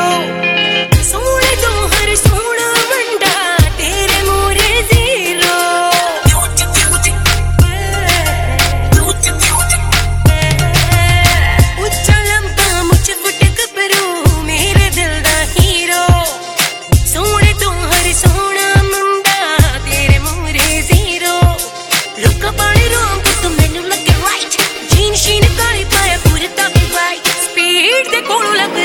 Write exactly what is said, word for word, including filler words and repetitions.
सोने तो हर सोना मुंडा तेरे मोरे जीरो उच्चा लंबा मुझ फुटक परू मेरे दिल दा हीरो सोने तो हर सोना मुंडा तेरे मोरे जीरो लुका पानी रोंग तू मैनू लगे राइट जीन शीन काली पाया पूरे तक राइट स्पीड दे कोल लग